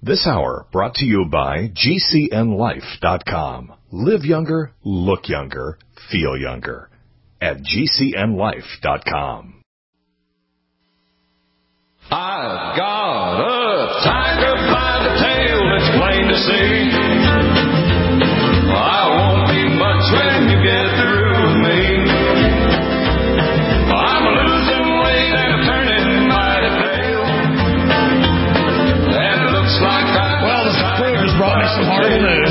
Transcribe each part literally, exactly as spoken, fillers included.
This hour brought to you by G C N life dot com. Live younger, look younger, feel younger at G C N life dot com. I've got a tiger by the tail, it's plain to see. I won't be much when you get through with me. I'm losing weight and I'm turning mighty pale. And it looks like I... Well, the recruiters brought me some horrible news.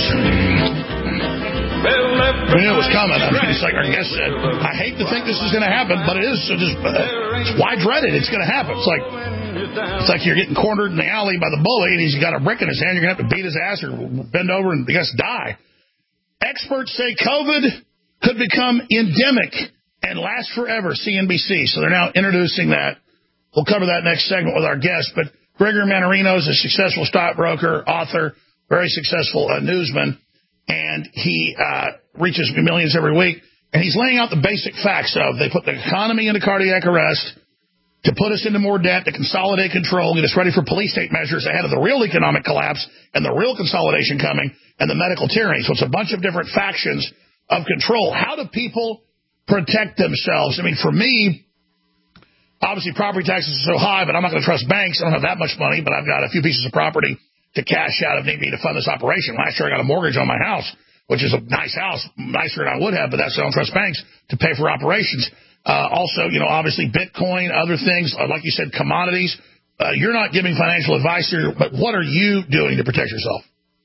We knew it was coming. I mean, it's like our guest said, I hate to think this is going to happen, but it is. So just, uh, it's why dread it? It's going to happen. It's like it's like you're getting cornered in the alley by the bully, and he's got a brick in his hand. You're going to have to beat his ass or bend over and, I guess, die. Experts say COVID could become endemic and last forever, C N B C. So they're now introducing that. We'll cover that next segment with our guest. But Gregory Mannarino is a successful stockbroker, author, very successful uh, newsman. And he uh, reaches millions every week. And he's laying out the basic facts of they put the economy into cardiac arrest to put us into more debt, to consolidate control, get us ready for police state measures ahead of the real economic collapse and the real consolidation coming and the medical tyranny. So it's a bunch of different factions of control. How do people protect themselves? I mean, for me, obviously property taxes are so high, but I'm not going to trust banks. I don't have that much money, but I've got a few pieces of property to cash out if need be to fund this operation. Last year I got a mortgage on my house, which is a nice house, nicer than I would have, but that's I don't trust banks to pay for operations. Uh, also, you know, obviously Bitcoin, other things, like you said, commodities. Uh, you're not giving financial advice here, but what are you doing to protect yourself?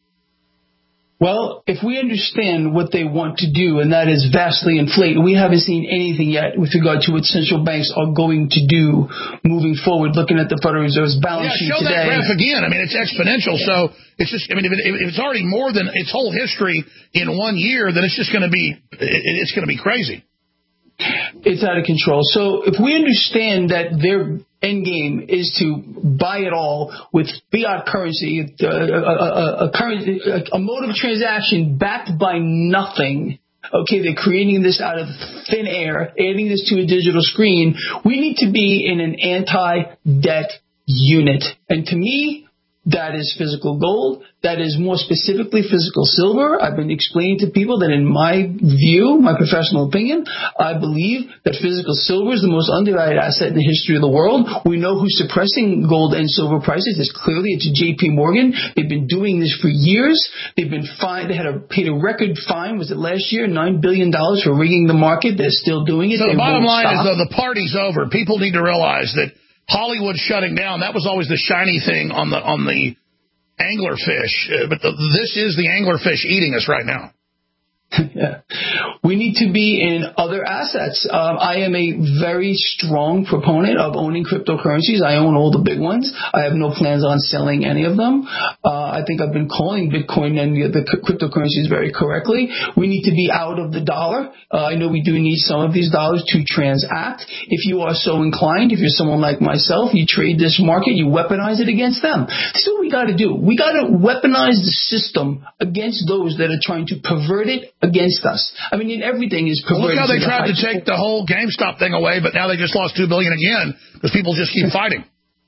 Well, if we understand what they want to do, and that is vastly inflate, we haven't seen anything yet with regard to what central banks are going to do moving forward, looking at the Federal Reserve's balance yeah, sheet show today. that graph again. I mean, it's exponential, yeah. So it's just, I mean, if, it, if it's already more than its whole history in one year, then it's just going to be, it, it's going to be crazy. It's out of control. So if we understand that their end game is to buy it all with fiat currency, a, a, a, a, currency, a mode of transaction backed by nothing. Okay, they're creating this out of thin air, adding this to a digital screen. We need to be in an anti-debt unit. And to me, that is physical gold. That is more specifically physical silver. I've been explaining to people that in my view, my professional opinion, I believe that physical silver is the most undervalued asset in the history of the world. We know who's suppressing gold and silver prices. It's clearly it's J P Morgan. They've been doing this for years. They've been fined. They had a, paid a record fine. Was it last year? nine billion dollars for rigging the market. They're still doing it. So they the bottom line stop. is, though, the party's over. People need to realize that Hollywood shutting down, that was always the shiny thing on the on the anglerfish, uh, but the, this is the anglerfish eating us right now. Yeah. We need to be in other assets. Um, I am a very strong proponent of owning cryptocurrencies. I own all the big ones. I have no plans on selling any of them. Uh, I think I've been calling Bitcoin and the, the cryptocurrencies very correctly. We need to be out of the dollar. Uh, I know we do need some of these dollars to transact. If you are so inclined, if you're someone like myself, you trade this market, you weaponize it against them. This is what we got to do. We got to weaponize the system against those that are trying to pervert it against us. I mean, everything is perverted. Well, look how they to tried the to take the whole GameStop thing away, but now they just lost two billion dollars again because people just keep fighting.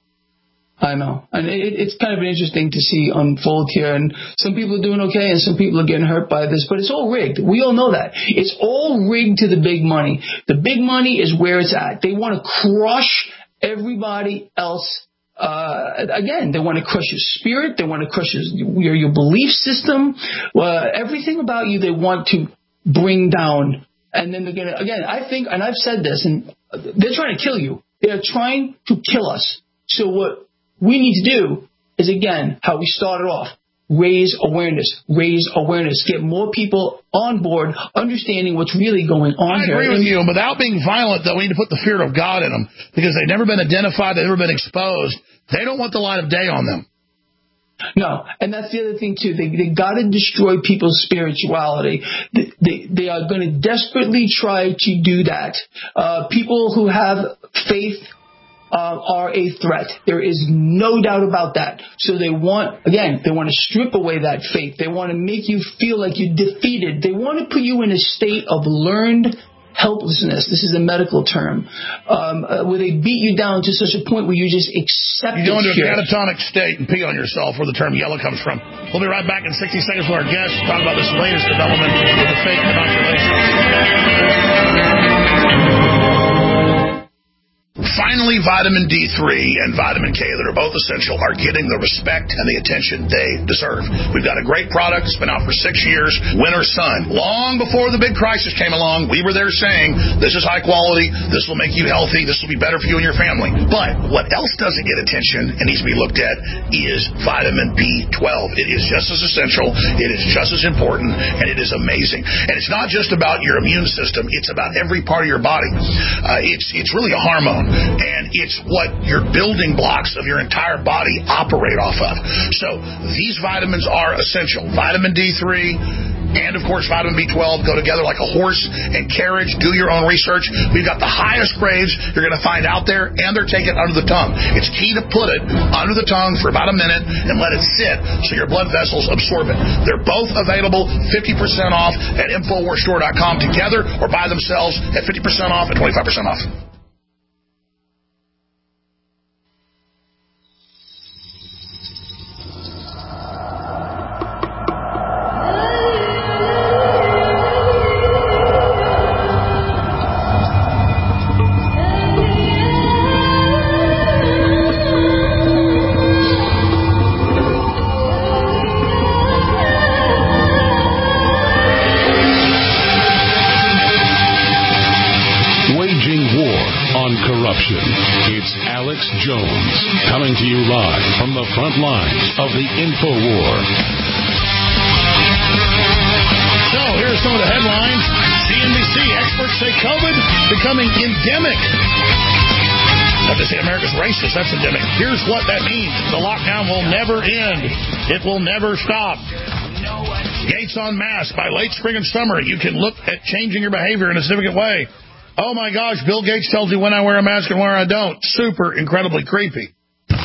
I know. And it, it's kind of interesting to see unfold here. And some people are doing okay and some people are getting hurt by this, but it's all rigged. We all know that. It's all rigged to the big money. The big money is where it's at. They want to crush everybody else. Uh, again, they want to crush your spirit. They want to crush your, your, your belief system. Uh, everything about you they want to bring down. And then they're going to, again, I think, and I've said this, and they're trying to kill you. They're trying to kill us. So what we need to do is, again, how we started off. Raise awareness, raise awareness, get more people on board, understanding what's really going on I here. agree with you. Without being violent, though, we need to put the fear of God in them because they've never been identified, they've never been exposed. They don't want the light of day on them. No, and that's the other thing, too. They they got to destroy people's spirituality. They, they, they are going to desperately try to do that. Uh, people who have faith Uh, are a threat. There is no doubt about that. So they want, again, they want to strip away that faith. They want to make you feel like you're defeated. They want to put you in a state of learned helplessness. This is a medical term, um, uh, where they beat you down to such a point where you just accept it. You go into a here. catatonic state and pee on yourself, where the term yellow comes from. We'll be right back in sixty seconds with our guests to talk about this latest development with the fake inoculation. Finally, vitamin D three and vitamin K, that are both essential, are getting the respect and the attention they deserve. We've got a great product. It's been out for six years. Winter Sun. Long before the big crisis came along, we were there saying, this is high quality, this will make you healthy, this will be better for you and your family. But what else doesn't get attention and needs to be looked at is vitamin B twelve. It is just as essential, it is just as important, and it is amazing. And it's not just about your immune system, it's about every part of your body. Uh, it's, it's really a hormone. And it's what your building blocks of your entire body operate off of. So these vitamins are essential. Vitamin D three and, of course, vitamin B twelve go together like a horse and carriage. Do your own research. We've got the highest grades you're going to find out there, and they're taken under the tongue. It's key to put it under the tongue for about a minute and let it sit so your blood vessels absorb it. They're both available fifty percent off at Infowars Store dot com together, or by themselves at fifty percent off and twenty-five percent off. It's Alex Jones, coming to you live from the front lines of the InfoWar. So, here's some of the headlines. C N B C, experts say COVID becoming endemic. Have to say America's racist. That's endemic. Here's what that means. The lockdown will never end. It will never stop. Gates on mask. By late spring and summer, you can look at changing your behavior in a significant way. Oh, my gosh, Bill Gates tells you when I wear a mask and where I don't. Super incredibly creepy.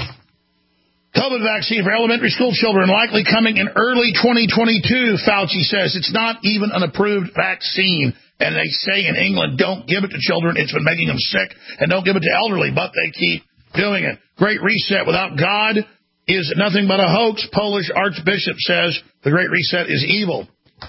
COVID vaccine for elementary school children likely coming in early twenty twenty-two, Fauci says. It's not even an approved vaccine. And they say in England, don't give it to children. It's been making them sick. And don't give it to elderly, but they keep doing it. Great Reset without God is nothing but a hoax. Polish Archbishop says the Great Reset is evil.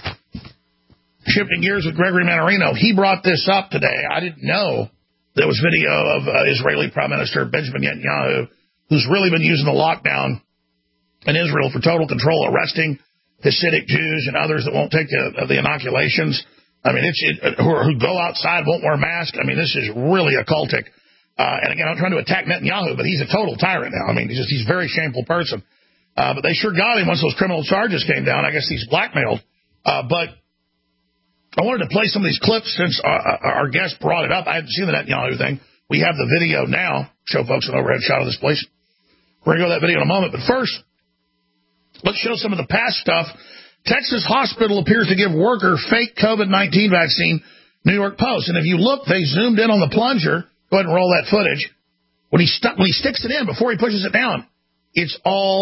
Shifting gears with Gregory Mannarino, he brought this up today. I didn't know there was video of uh, Israeli Prime Minister Benjamin Netanyahu, who's really been using the lockdown in Israel for total control, arresting Hasidic Jews and others that won't take the, uh, the inoculations. I mean, it's it, who, who go outside, won't wear masks. I mean, this is really occultic. Uh, and again, I'm trying to attack Netanyahu, but he's a total tyrant now. I mean, he's just he's a very shameful person. Uh, but they sure got him once those criminal charges came down. I guess he's blackmailed. Uh, but I wanted to play some of these clips since our, our guest brought it up. I hadn't seen the Netanyahu thing. We have the video now. Show folks an overhead shot of this place. We're going to go to that video in a moment. But first, let's show some of the past stuff. Texas hospital appears to give worker fake COVID nineteen vaccine, New York Post. And if you look, they zoomed in on the plunger. Go ahead and roll that footage. When he, stu- when he sticks it in, before he pushes it down, it's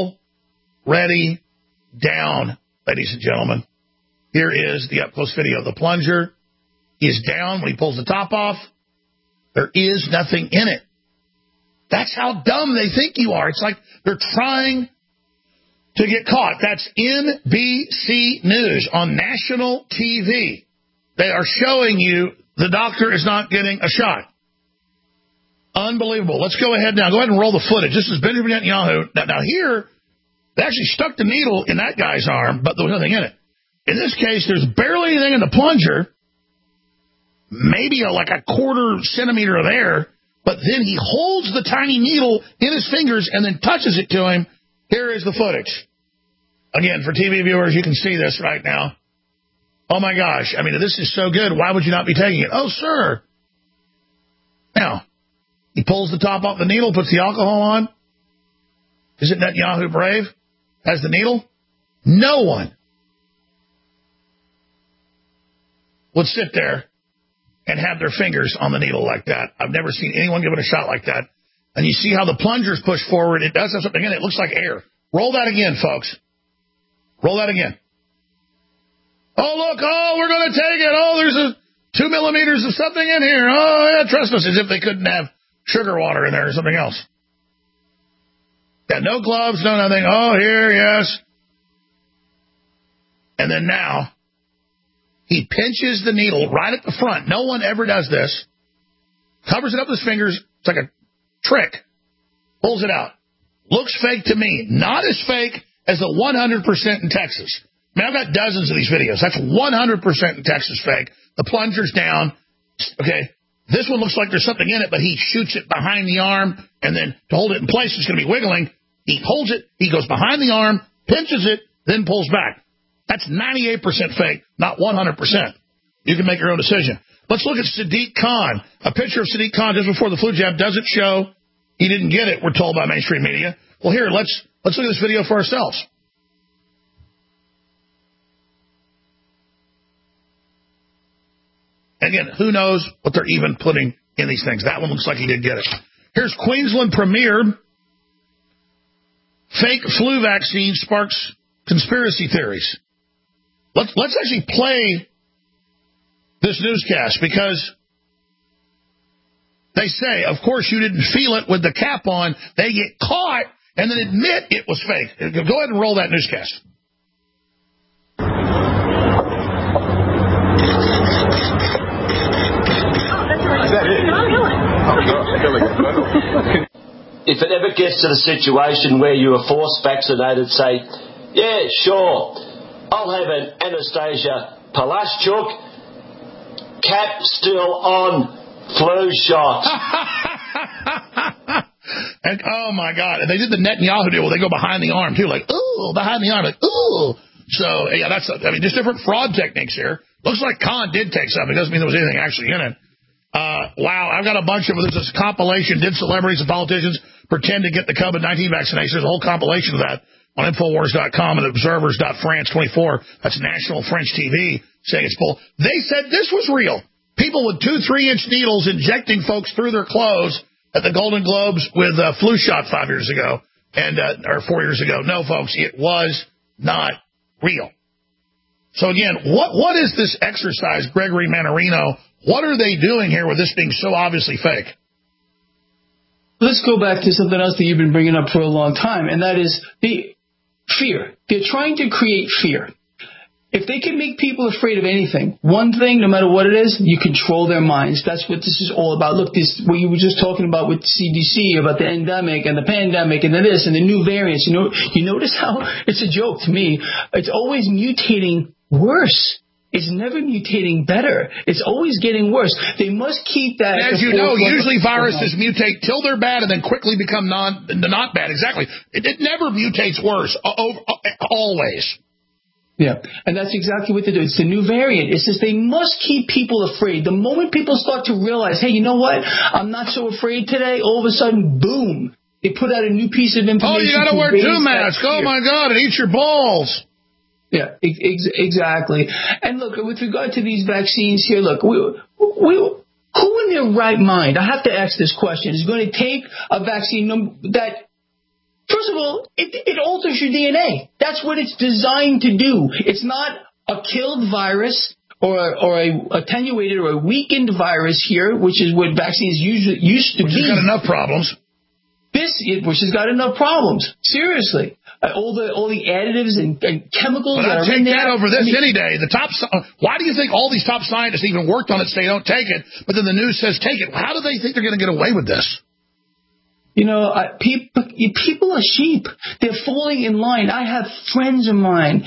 already down, ladies and gentlemen. Here is the up-close video. The plunger is down. When he pulls the top off, there is nothing in it. That's how dumb they think you are. It's like they're trying to get caught. That's N B C News on national T V. They are showing you the doctor is not getting a shot. Unbelievable. Let's go ahead now. Go ahead and roll the footage. This is Benjamin Netanyahu. Now, now here, they actually stuck the needle in that guy's arm, but there was nothing in it. In this case, there's barely anything in the plunger, maybe a, like a quarter centimeter of air, but then he holds the tiny needle in his fingers and then touches it to him. Here is the footage. Again, for T V viewers, you can see this right now. Oh, my gosh. I mean, if this is so good, why would you not be taking it? Oh, sir. Now, he pulls the top off the needle, puts the alcohol on. Isn't Netanyahu brave? Has the needle? No one would sit there and have their fingers on the needle like that. I've never seen anyone give it a shot like that. And you see how the plunger's pushed forward. It does have something in it. It looks like air. Roll that again, folks. Roll that again. Oh, look. Oh, we're going to take it. Oh, there's a two millimeters of something in here. Oh, yeah, trust us, as if they couldn't have sugar water in there or something else. Yeah, no gloves, no nothing. Oh, here, yes. And then now, he pinches the needle right at the front. No one ever does this. Covers it up with his fingers. It's like a trick. Pulls it out. Looks fake to me. Not as fake as the one hundred percent in Texas. I mean, I've got dozens of these videos. That's one hundred percent in Texas fake. The plunger's down. Okay. This one looks like there's something in it, but he shoots it behind the arm, and then to hold it in place, it's going to be wiggling. He holds it. He goes behind the arm, pinches it, then pulls back. That's ninety-eight percent fake, not one hundred percent. You can make your own decision. Let's look at Sadiq Khan. A picture of Sadiq Khan just before the flu jab doesn't show he didn't get it, we're told by mainstream media. Well, here, let's let's look at this video for ourselves. Again, who knows what they're even putting in these things. That one looks like he did get it. Here's Queensland Premier. Fake flu vaccine sparks conspiracy theories. Let's, let's actually play this newscast, because they say, of course, you didn't feel it with the cap on. They get caught and then admit it was fake. Go ahead and roll that newscast. Is that it? If it ever gets to the situation where you are forced vaccinated, say, yeah, sure, I'll have an Anastasia Palashchuk cap still on flu shot. And oh my God, and they did the Netanyahu deal where they go behind the arm too, like ooh, behind the arm, like ooh. So yeah, that's I mean, just different fraud techniques here. Looks like Khan did take something. It doesn't mean there was anything actually in it. Uh, wow, I've got a bunch of there's this compilation. Did celebrities and politicians pretend to get the COVID nineteen vaccination? There's a whole compilation of that on Infowars dot com and Observers dot France twenty-four. That's national French T V saying it's bull. They said this was real. People with two, three-inch needles injecting folks through their clothes at the Golden Globes with a flu shot five years ago, and uh, or four years ago. No, folks, it was not real. So again, what what is this exercise, Gregory Mannarino? What are they doing here with this being so obviously fake? Let's go back to something else that you've been bringing up for a long time, and that is the fear. They're trying to create fear. If they can make people afraid of anything, one thing, no matter what it is, you control their minds. That's what this is all about. Look, this what you were just talking about with C D C, about the endemic and the pandemic and the this and the new variants. You know, you notice how it's a joke to me. It's always mutating worse. It's never mutating better. It's always getting worse. They must keep that. As you know, usually viruses mutate till they're bad and then quickly become non not bad. Exactly. It, it never mutates worse. Always. Yeah, and that's exactly what they do. It's the new variant. It's just they must keep people afraid. The moment people start to realize, hey, you know what? I'm not so afraid today, all of a sudden, boom, they put out a new piece of information. Oh, you got to wear two masks. Oh, my God, it eats your balls. Yeah, ex- exactly. And look, with regard to these vaccines here, look, we, we, who in their right mind, I have to ask this question, is going to take a vaccine that, first of all, it, it alters your D N A. That's what it's designed to do. It's not a killed virus or, or a attenuated or a weakened virus here, which is what vaccines usually used to which be. Which has got enough problems. This, which has got enough problems. Seriously. Uh, all the all the additives and, and chemicals but that I'd are in there. take that over this I mean, any day. The top. Why do you think all these top scientists even worked on it say don't take it, but then the news says take it? How do they think they're going to get away with this? You know, I, people, people are sheep. They're falling in line. I have friends of mine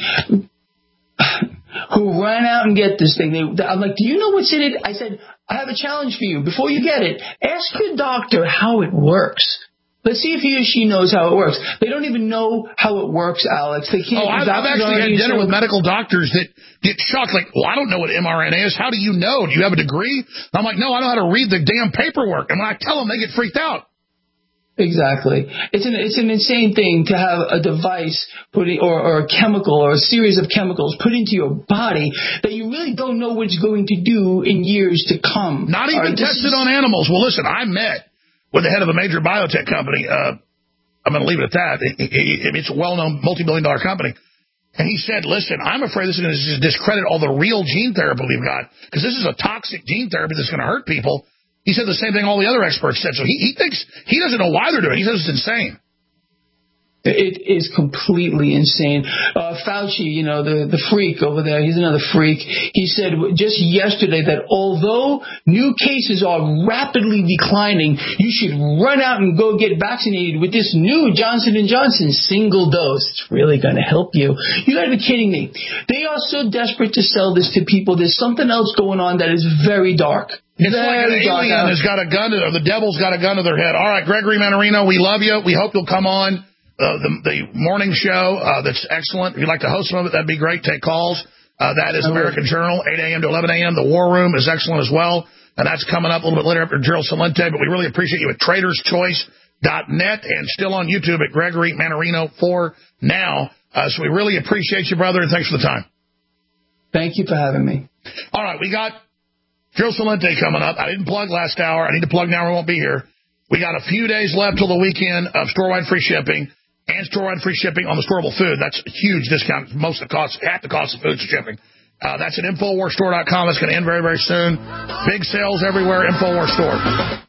who ran out and get this thing. They, I'm like, do you know what's in it? I said, I have a challenge for you. Before you get it, ask your doctor how it works. Let's see if he or she knows how it works. They don't even know how it works, Alex. They can't. Oh, I've, I've actually had dinner with medical doctors that get shocked. Like, well, I don't know what mRNA is. How do you know? Do you have a degree? And I'm like, no, I know how to read the damn paperwork. And when I tell them, they get freaked out. Exactly. It's an it's an insane thing to have a device put in, or, or a chemical or a series of chemicals put into your body that you really don't know what it's going to do in years to come. Not even right, tested is... on animals. Well, listen, I met with the head of a major biotech company. Uh, I'm going to leave it at that. It, it, it, it's a well-known multi-billion dollar company. And he said, listen, I'm afraid this is going to discredit all the real gene therapy we've got, because this is a toxic gene therapy that's going to hurt people. He said the same thing all the other experts said. So he, he thinks, he doesn't know why they're doing it. He says it's insane. It is completely insane. Uh, Fauci, you know, the, the freak over there, he's another freak. He said just yesterday that although new cases are rapidly declining, you should run out and go get vaccinated with this new Johnson and Johnson single dose. It's really going to help you. You got to be kidding me. They are so desperate to sell this to people. There's something else going on that is very dark. It's like an alien has got a gun, or the devil's got a gun to their head. All right, Gregory Mannarino, we love you. We hope you'll come on. Uh, the, the morning show, uh, that's excellent. If you'd like to host some of it, that'd be great. Take calls. Uh, that is American Journal, eight a.m. to eleven a.m. The War Room is excellent as well. And that's coming up a little bit later after Gerald Celente. But we really appreciate you at traders choice dot net and still on YouTube at Gregory Mannarino for now. Uh, so we really appreciate you, brother, and thanks for the time. Thank you for having me. All right, we got Gerald Celente coming up. I didn't plug last hour. I need to plug now or I won't be here. We got a few days left till the weekend of store-wide free shipping. And store-wide free shipping on the storable food. That's a huge discount. Most of the cost, half the cost of food shipping. Uh, that's at Infowars Store dot com. That's going to end very, very soon. Big sales everywhere. Infowars Store.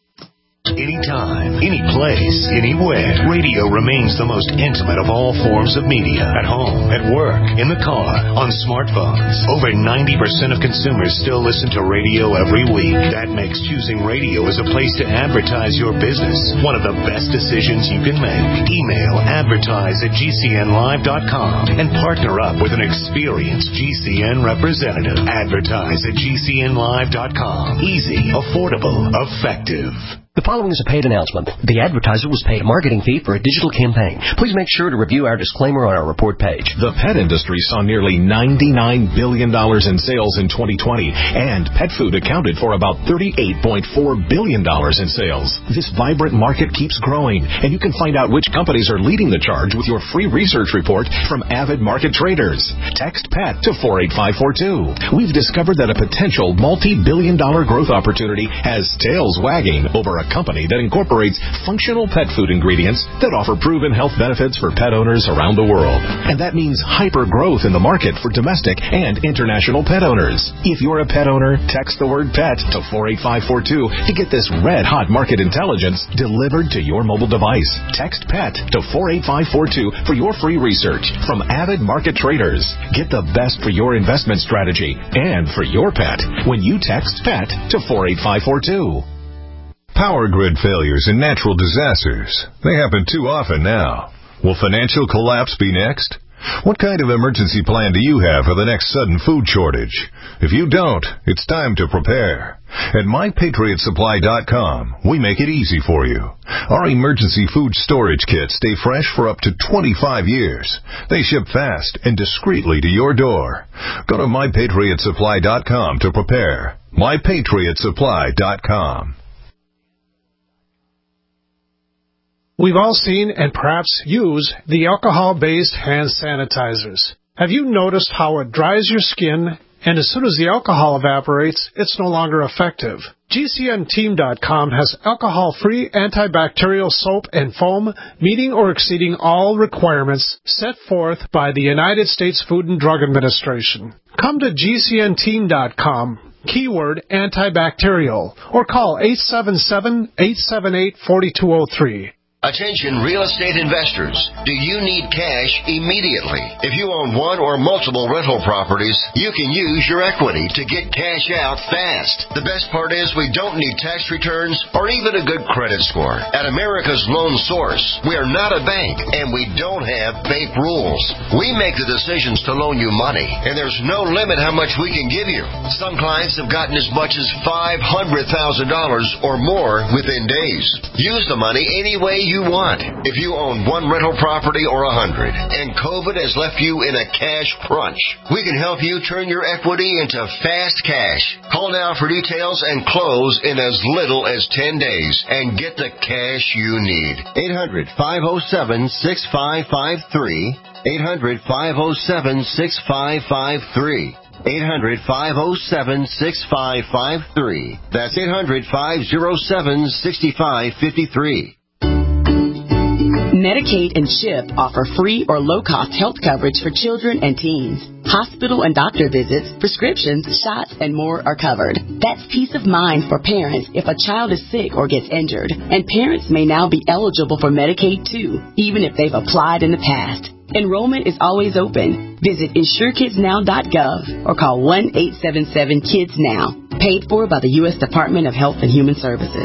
Anytime, any place, anywhere. Radio remains the most intimate of all forms of media. At home, at work, in the car, on smartphones. Over ninety percent of consumers still listen to radio every week. That makes choosing radio as a place to advertise your business one of the best decisions you can make. Email advertise at G C N live dot com and partner up with an experienced G C N representative. Advertise at G C N live dot com. Easy, affordable, effective. The following is a paid announcement. The advertiser was paid a marketing fee for a digital campaign. Please make sure to review our disclaimer on our report page. The pet industry saw nearly ninety-nine billion dollars in sales in twenty twenty, and pet food accounted for about thirty-eight point four billion dollars in sales. This vibrant market keeps growing, and you can find out which companies are leading the charge with your free research report from Avid Market Traders. Text PET to four eight five four two. We've discovered that a potential multi-billion dollar growth opportunity has tails wagging over a company that incorporates functional pet food ingredients that offer proven health benefits for pet owners around the world. And that means hyper growth in the market for domestic and international pet owners. If you're a pet owner, text the word PET to four eight five four two to get this red-hot market intelligence delivered to your mobile device. Text PET to four eight five four two for your free research from Avid Market Traders. Get the best for your investment strategy and for your pet when you text PET to four eight five four two. Power grid failures and natural disasters. They happen too often now. Will financial collapse be next? What kind of emergency plan do you have for the next sudden food shortage? If you don't, it's time to prepare. At my patriot supply dot com, we make it easy for you. Our emergency food storage kits stay fresh for up to twenty-five years. They ship fast and discreetly to your door. Go to my patriot supply dot com to prepare. my patriot supply dot com. We've all seen and perhaps use the alcohol-based hand sanitizers. Have you noticed how it dries your skin, and as soon as the alcohol evaporates, it's no longer effective? G C N team dot com has alcohol-free antibacterial soap and foam meeting or exceeding all requirements set forth by the United States Food and Drug Administration. Come to G C N team dot com, keyword antibacterial, or call eight seven seven, eight seven eight, four two zero three. Attention real estate investors. Do you need cash immediately? If you own one or multiple rental properties, you can use your equity to get cash out fast. The best part is we don't need tax returns or even a good credit score. At America's Loan Source, we are not a bank and we don't have bank rules. We make the decisions to loan you money, and there's no limit how much we can give you. Some clients have gotten as much as five hundred thousand dollars or more within days. Use the money any way you you want. If you own one rental property or a hundred, and COVID has left you in a cash crunch, we can help you turn your equity into fast cash. Call now for details and close in as little as ten days and get the cash you need. eight hundred, five oh seven, six five five three. eight hundred, five oh seven, six five five three. eight hundred, five oh seven, six five five three. That's eight hundred, five oh seven, six five five three. Medicaid and CHIP offer free or low-cost health coverage for children and teens. Hospital and doctor visits, prescriptions, shots, and more are covered. That's peace of mind for parents if a child is sick or gets injured. And parents may now be eligible for Medicaid, too, even if they've applied in the past. Enrollment is always open. Visit insure kids now dot gov or call one eight seven seven kids now. Paid for by the U S Department of Health and Human Services.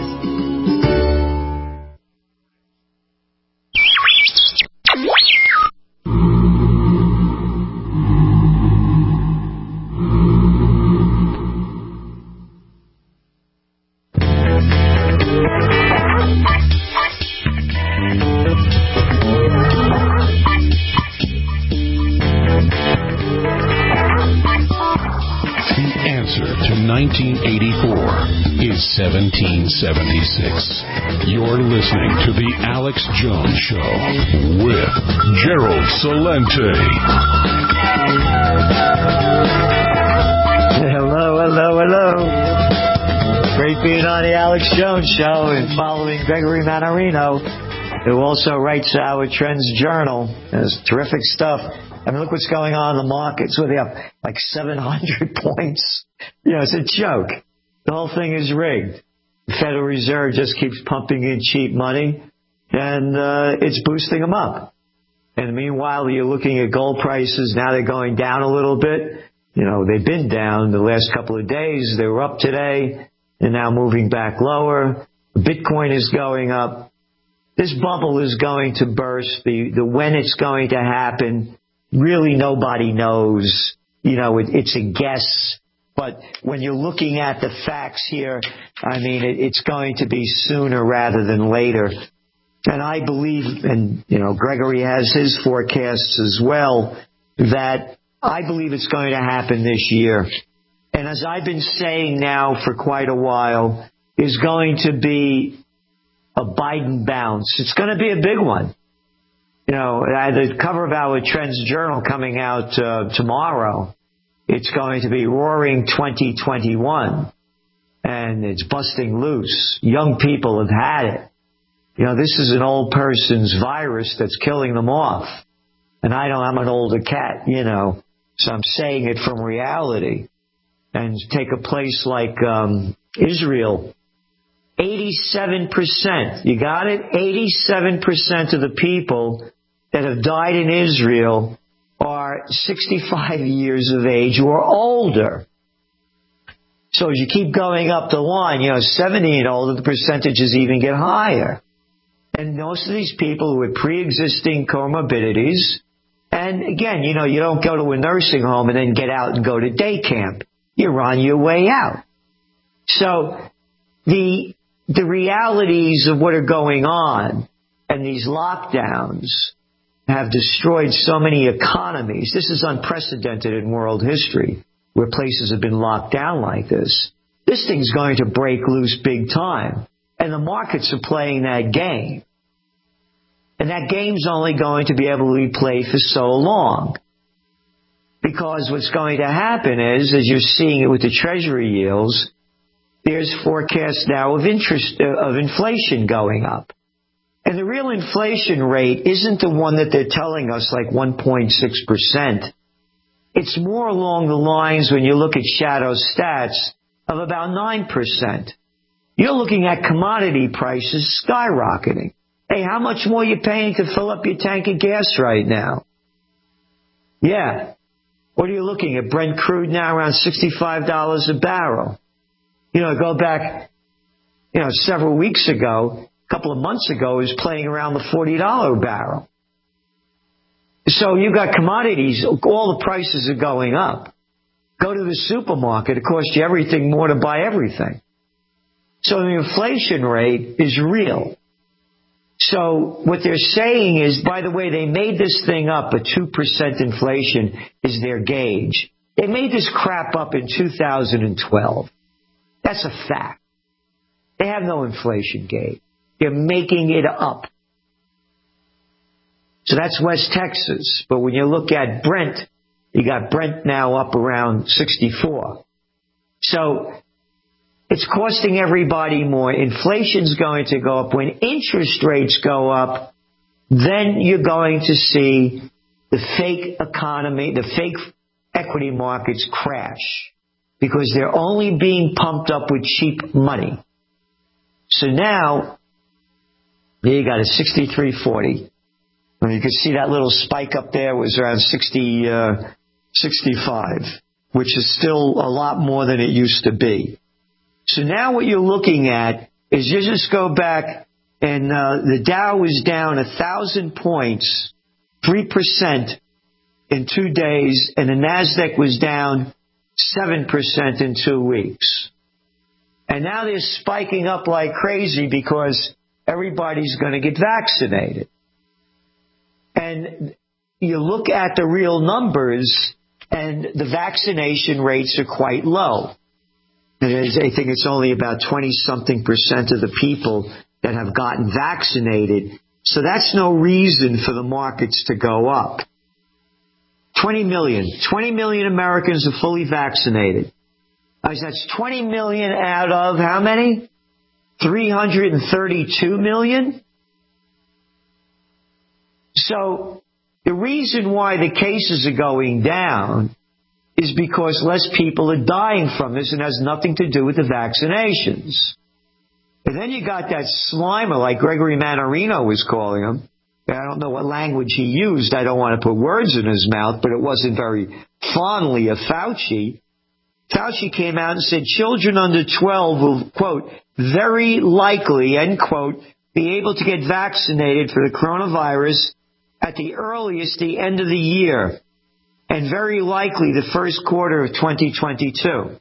nineteen eighty-four is seventeen seventy-six. You're listening to The Alex Jones Show with Gerald Celente. Hello, hello, hello. Great being on The Alex Jones Show and following Gregory Mannarino, who also writes our Trends Journal. There's terrific stuff. I mean, look what's going on in the markets. What are they up? Like seven hundred points. You know, it's a joke. The whole thing is rigged. The Federal Reserve just keeps pumping in cheap money, and uh, it's boosting them up. And meanwhile, you're looking at gold prices. Now they're going down a little bit. You know, they've been down the last couple of days. They were up today. They're now moving back lower. Bitcoin is going up. This bubble is going to burst. The, the when it's going to happen, really nobody knows. You know, it, it's a guess. But when you're looking at the facts here, I mean, it, it's going to be sooner rather than later. And I believe, and, you know, Gregory has his forecasts as well, that I believe it's going to happen this year. And as I've been saying now for quite a while, is going to be a Biden bounce. It's going to be a big one. You know, the cover of our Trends Journal coming out uh, tomorrow, it's going to be Roaring twenty twenty-one. And it's busting loose. Young people have had it. You know, this is an old person's virus that's killing them off. And I know I'm an older cat, you know, so I'm saying it from reality. And take a place like um, Israel, eighty-seven percent, you got it? eighty-seven percent of the people that have died in Israel are sixty-five years of age or older. So as you keep going up the line, you know, seventy and older, the percentages even get higher. And most of these people who have pre-existing comorbidities, and again, you know, you don't go to a nursing home and then get out and go to day camp. You're on your way out. So the the realities of what are going on and these lockdowns have destroyed so many economies. This is unprecedented in world history, where places have been locked down like this. This thing's going to break loose big time. And the markets are playing that game. And that game's only going to be able to be played for so long. Because what's going to happen is, as you're seeing it with the Treasury yields, there's forecasts now of interest, of inflation going up. And the real inflation rate isn't the one that they're telling us, like one point six percent. It's more along the lines, when you look at shadow stats, of about nine percent. You're looking at commodity prices skyrocketing. Hey, how much more are you paying to fill up your tank of gas right now? Yeah. What are you looking at? Brent crude now around sixty-five dollars a barrel. You know, go back, you know, several weeks ago, a couple of months ago, it was playing around the forty dollars a barrel. So you've got commodities, all the prices are going up. Go to the supermarket, it costs you everything more to buy everything. So the inflation rate is real. So what they're saying is, by the way, they made this thing up, a two percent inflation is their gauge. They made this crap up in two thousand twelve. That's a fact. They have no inflation gauge. They're making it up. So that's West Texas. But when you look at Brent, you got Brent now up around sixty-four. So it's costing everybody more. Inflation's going to go up. When interest rates go up, then you're going to see the fake economy, the fake equity markets crash because they're only being pumped up with cheap money. So now, there you got a sixty-three forty. And you can see that little spike up there was around sixty, uh, sixty-five, which is still a lot more than it used to be. So now what you're looking at is you just go back and uh, the Dow was down a thousand points, three percent in two days, and the NASDAQ was down seven percent in two weeks. And now they're spiking up like crazy because everybody's going to get vaccinated. And you look at the real numbers, and the vaccination rates are quite low. I think it's only about twenty-something percent of the people that have gotten vaccinated. So that's no reason for the markets to go up. twenty million. twenty million Americans are fully vaccinated. That's twenty million out of how many? three hundred thirty-two million? So the reason why the cases are going down is because less people are dying from this and has nothing to do with the vaccinations. And then you got that Slimer, like Gregory Mannarino was calling him. I don't know what language he used. I don't want to put words in his mouth, but it wasn't very fondly of Fauci. Fauci came out and said children under twelve will, quote, very likely, end quote, be able to get vaccinated for the coronavirus at the earliest the end of the year, and very likely the first quarter of twenty twenty-two.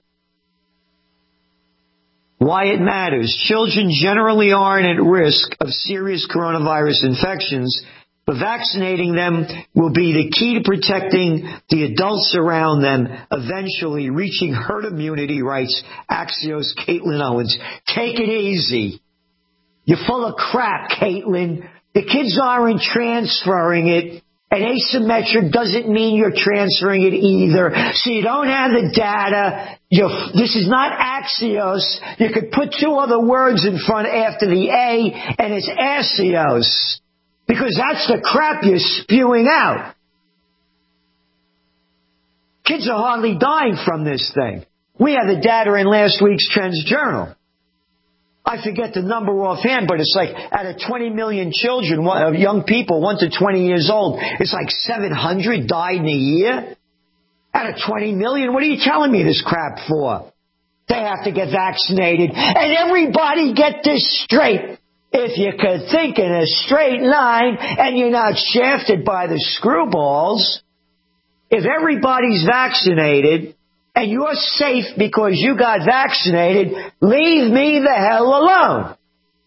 Why it matters. Children generally aren't at risk of serious coronavirus infections, but vaccinating them will be the key to protecting the adults around them, eventually reaching herd immunity, writes Axios' Caitlin Owens. Take it easy. You're full of crap, Caitlin. The kids aren't transferring it, and asymmetric doesn't mean you're transferring it either. So you don't have the data. You're, this is not Axios. You could put two other words in front after the A, and it's Axios. Because that's the crap you're spewing out. Kids are hardly dying from this thing. We have the data in last week's Trends Journal. I forget the number offhand, but it's like out of twenty million children, young people, one to twenty years old, it's like seven hundred died in a year. Out of twenty million, what are you telling me this crap for? They have to get vaccinated. And everybody get this straight. If you could think in a straight line and you're not shafted by the screwballs, if everybody's vaccinated and you're safe because you got vaccinated, leave me the hell alone.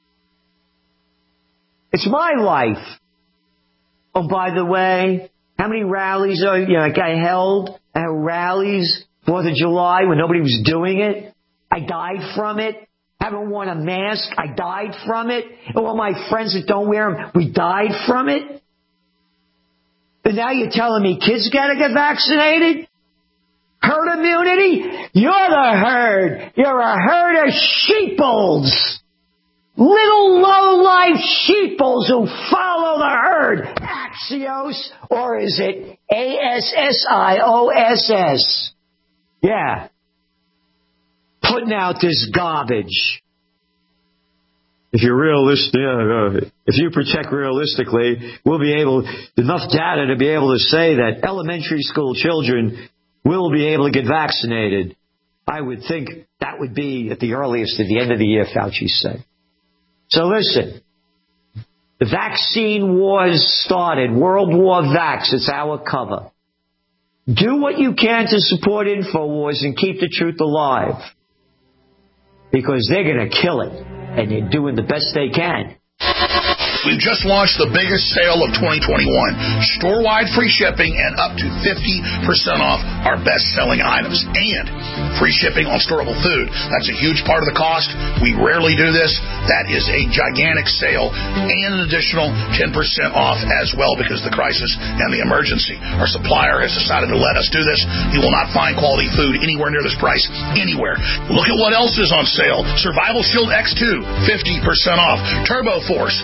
It's my life. Oh, by the way, how many rallies are, you know, like I held at rallies, fourth of July, when nobody was doing it? I died from it. Haven't worn a mask. I died from it. And all my friends that don't wear them, we died from it. And now you're telling me kids got to get vaccinated? Herd immunity? You're the herd. You're a herd of sheeples. Little low-life sheeples who follow the herd. Axios, or is it A S S I O S S? Yeah. Putting out this garbage. If you're realistic, if you protect realistically, we'll be able, enough data to be able to say that elementary school children will be able to get vaccinated. I would think that would be at the earliest at the end of the year, Fauci said. So listen, the vaccine wars started. World War Vax, it's our cover. Do what you can to support InfoWars and keep the truth alive. Because they're going to kill it, and they're doing the best they can. We've just launched the biggest sale of twenty twenty-one. Store-wide free shipping and up to fifty percent off our best-selling items. And free shipping on storable food. That's a huge part of the cost. We rarely do this. That is a gigantic sale. And an additional ten percent off as well because of the crisis and the emergency. Our supplier has decided to let us do this. You will not find quality food anywhere near this price. Anywhere. Look at what else is on sale. Survival Shield X two, fifty percent off. Turbo Force. Oh, man.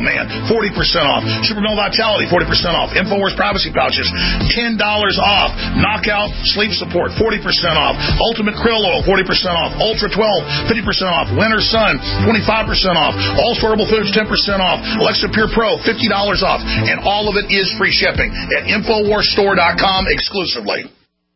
Man, forty percent off. Supermil Vitality, forty percent off. InfoWars Privacy Pouches, ten dollars off. Knockout Sleep Support, forty percent off. Ultimate Krill Oil, forty percent off. Ultra twelve, fifty percent off. Winter Sun, twenty-five percent off. All Storable Foods, ten percent off. Alexa Pure Pro, fifty dollars off. And all of it is free shipping at Infowars Store dot com exclusively.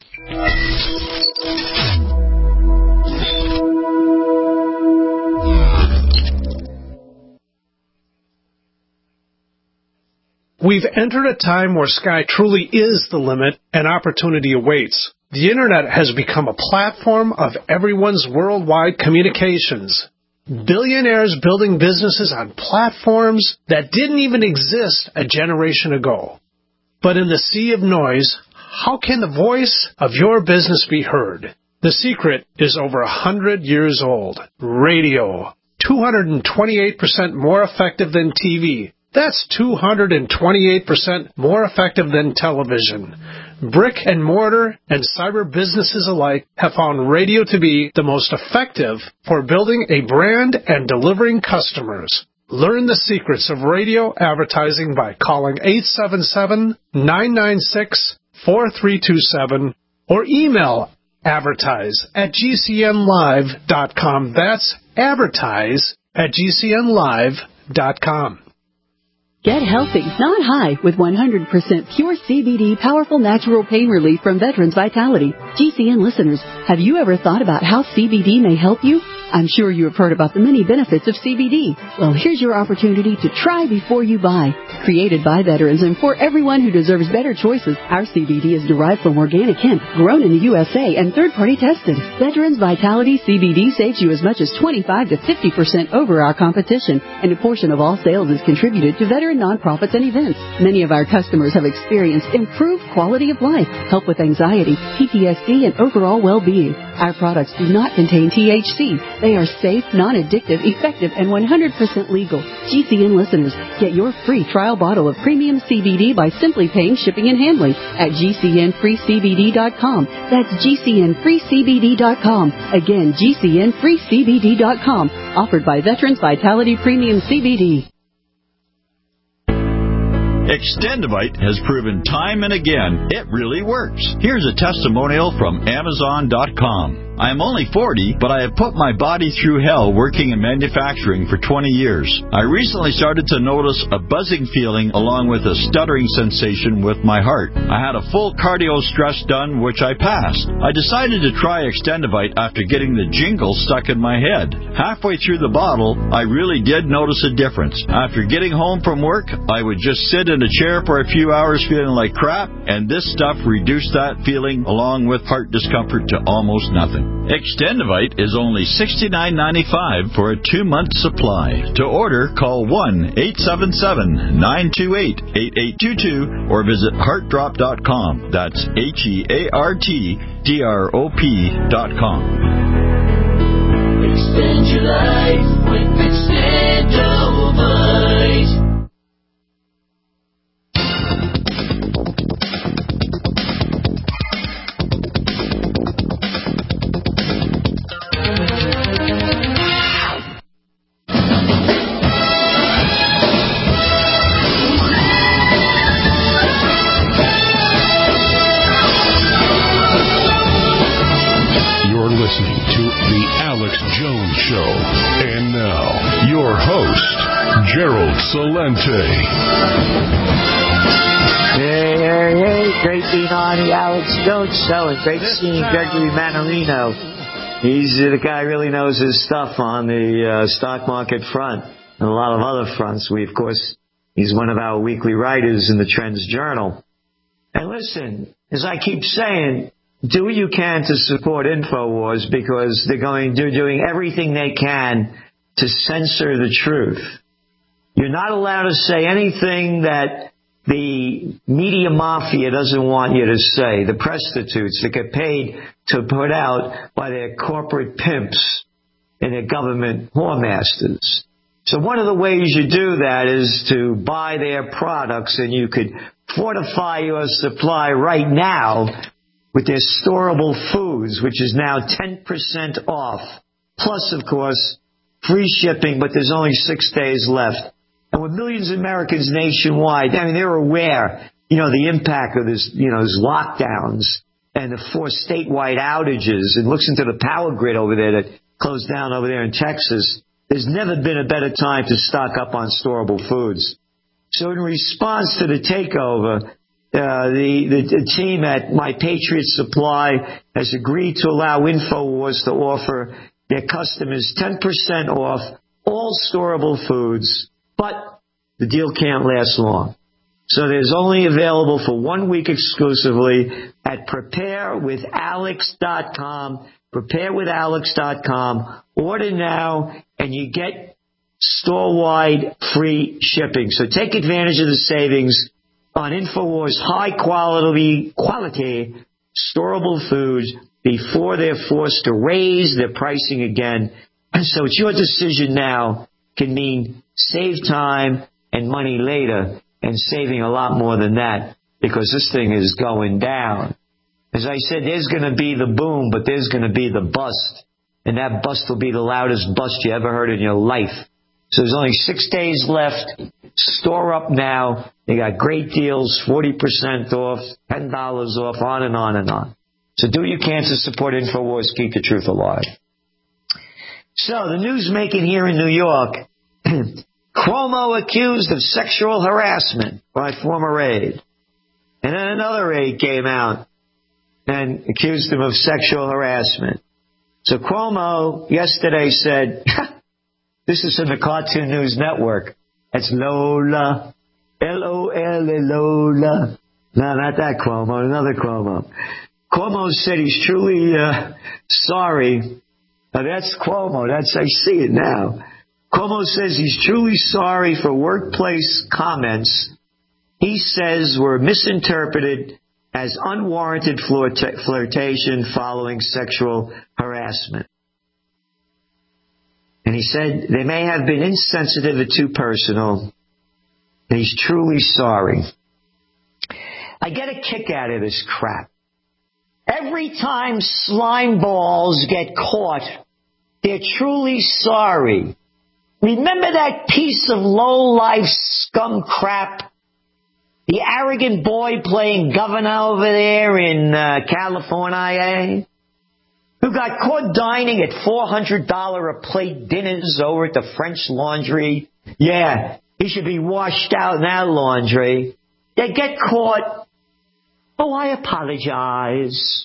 We've entered a time where sky truly is the limit and opportunity awaits. The Internet has become a platform of everyone's worldwide communications. Billionaires building businesses on platforms that didn't even exist a generation ago. But in the sea of noise, how can the voice of your business be heard? The secret is over a hundred years old. Radio. two hundred twenty-eight percent more effective than T V. That's two hundred twenty-eight percent more effective than television. Brick and mortar and cyber businesses alike have found radio to be the most effective for building a brand and delivering customers. Learn the secrets of radio advertising by calling eight seven seven, nine nine six, four three two seven or email advertise at g c n live dot com. That's advertise at g c n live dot com. Get healthy, not high, with one hundred percent pure C B D powerful natural pain relief from Veterans Vitality. G C N listeners, have you ever thought about how C B D may help you? I'm sure you have heard about the many benefits of C B D. Well, here's your opportunity to try before you buy. Created by veterans and for everyone who deserves better choices, our C B D is derived from organic hemp, grown in the U S A and third-party tested. Veterans Vitality C B D saves you as much as twenty-five to fifty percent over our competition, and a portion of all sales is contributed to veteran nonprofits and events. Many of our customers have experienced improved quality of life, help with anxiety, P T S D, and overall well-being. Our products do not contain T H C. They are safe, non-addictive, effective, and one hundred percent legal. G C N listeners, get your free trial bottle of premium C B D by simply paying shipping and handling at g c n free c b d dot com. That's g c n free c b d dot com. Again, g c n free c b d dot com. Offered by Veterans Vitality Premium C B D. Extendivite has proven time and again it really works. Here's a testimonial from Amazon dot com. I am only forty, but I have put my body through hell working in manufacturing for twenty years. I recently started to notice a buzzing feeling along with a stuttering sensation with my heart. I had a full cardio stress done, which I passed. I decided to try Extendivite after getting the jingle stuck in my head. Halfway through the bottle, I really did notice a difference. After getting home from work, I would just sit in a chair for a few hours feeling like crap, and this stuff reduced that feeling along with heart discomfort to almost nothing. Extendivite is only sixty-nine ninety-five for a two-month supply. To order, call one eight seven seven, nine two eight, eight eight two two or visit heart drop dot com. That's H E A R T D R O P dot com. Extend your life with Extendivite. Listening to The Alex Jones Show. And now, your host, Gerald Celente. Hey, hey, hey. Great being on The Alex Jones Show, and great seeing Gregory Mannarino. He's uh, the guy who really knows his stuff on the uh, stock market front and a lot of other fronts. We, of course, he's one of our weekly writers in the Trends Journal. And listen, as I keep saying, do what you can to support InfoWars, because they're going, they're doing everything they can to censor the truth. You're not allowed to say anything that the media mafia doesn't want you to say. The prostitutes that get paid to put out by their corporate pimps and their government whoremasters. So one of the ways you do that is to buy their products, and you could fortify your supply right now with their storable foods, which is now ten percent off. Plus, of course, free shipping, but there's only six days left And with millions of Americans nationwide, I mean, they're aware, you know, the impact of this, you know, these lockdowns and the forced statewide outages, and looks into the power grid over there that closed down over there in Texas. There's never been a better time to stock up on storable foods. So in response to the takeover, uh, the, the, the team at My Patriot Supply has agreed to allow InfoWars to offer their customers ten percent off all storable foods, but the deal can't last long. So there's only available for one week exclusively at prepare with alex dot com. prepare with alex dot com. Order now, and you get store-wide free shipping. So take advantage of the savings on InfoWars high-quality quality storable foods before they're forced to raise their pricing again. And so it's your decision now can mean save time and money later, and saving a lot more than that, because this thing is going down. As I said, there's going to be the boom, but there's going to be the bust. And that bust will be the loudest bust you ever heard in your life. So there's only six days left. Store up now. They got great deals, forty percent off, ten dollars off, on and on and on. So do what you can to support InfoWars. Keep the truth alive. So the news making here in New York. Cuomo accused of sexual harassment by former aide. And then another aide came out and accused him of sexual harassment. So Cuomo yesterday said, this is from the Cartoon News Network. That's Lola. L O L, Lola. No, not that Cuomo, another Cuomo. Cuomo said he's truly uh, sorry. Now that's Cuomo. That's, I see it now. Cuomo says he's truly sorry for workplace comments he says were misinterpreted as unwarranted flirtation following sexual harassment. And he said they may have been insensitive or too personal, and he's truly sorry. I get a kick out of this crap. Every time slime balls get caught, they're truly sorry. Remember that piece of low-life scum crap? The arrogant boy playing governor over there in uh, California, who got caught dining at four hundred dollars a plate dinners over at the French Laundry. Yeah, he should be washed out in that laundry. They get caught. Oh, I apologize.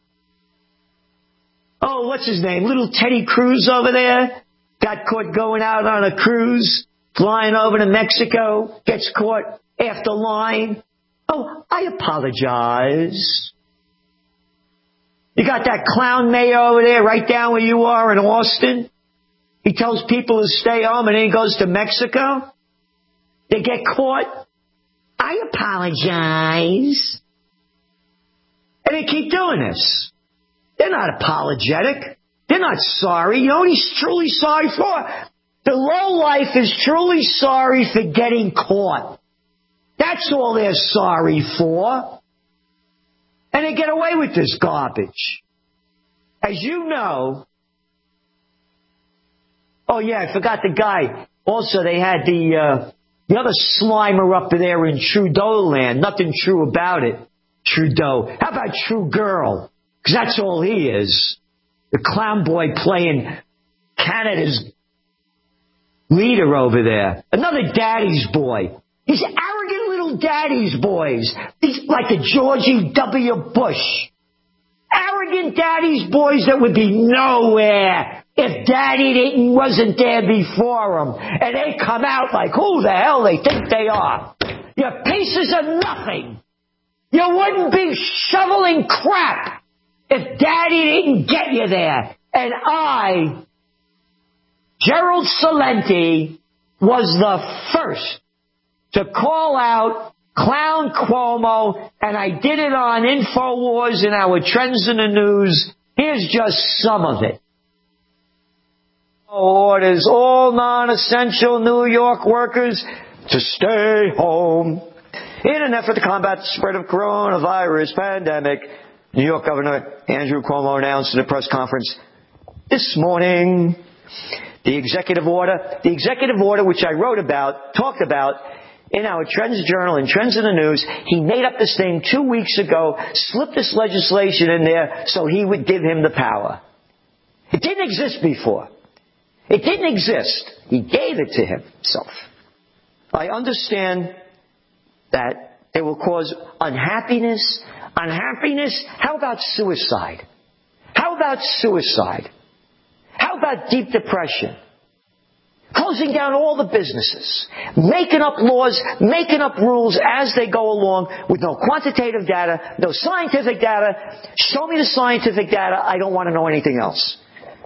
Oh, what's his name? Little Teddy Cruz over there? Got caught going out on a cruise, flying over to Mexico, gets caught after line. Oh, I apologize. You got that clown mayor over there right down where you are in Austin. He tells people to stay home and then he goes to Mexico. They get caught. I apologize. And they keep doing this. They're not apologetic. They're not sorry. You know what he's truly sorry for? The lowlife is truly sorry for getting caught. That's all they're sorry for. And they get away with this garbage. As you know, oh yeah, I forgot the guy. Also, they had the uh, the other Slimer up there in Trudeau land. Nothing true about it. Trudeau. How about True Girl? Because that's all he is. The clown boy playing Canada's leader over there. Another daddy's boy. These arrogant little daddy's boys. These like the Georgie W. Bush. Arrogant daddy's boys that would be nowhere if daddy didn't, wasn't there before them. And they come out like who the hell they think they are. You're pieces of nothing. You wouldn't be shoveling crap if Daddy didn't get you there. And I, Gerald Celente, was the first to call out Clown Cuomo, and I did it on InfoWars in our Trends in the News. Here's just some of it. Orders all non-essential New York workers to stay home in an effort to combat the spread of coronavirus pandemic. New York Governor Andrew Cuomo announced in a press conference this morning The executive order, the executive order which I wrote about, talked about in our Trends Journal and Trends in the News, he made up this thing two weeks ago, slipped this legislation in there so he would give him the power. It didn't exist before. It didn't exist. He gave it to himself. I understand that it will cause unhappiness. Unhappiness? How about suicide? How about suicide? How about deep depression? Closing down all the businesses, making up laws, making up rules as they go along with no quantitative data, no scientific data. Show me the scientific data. I don't want to know anything else.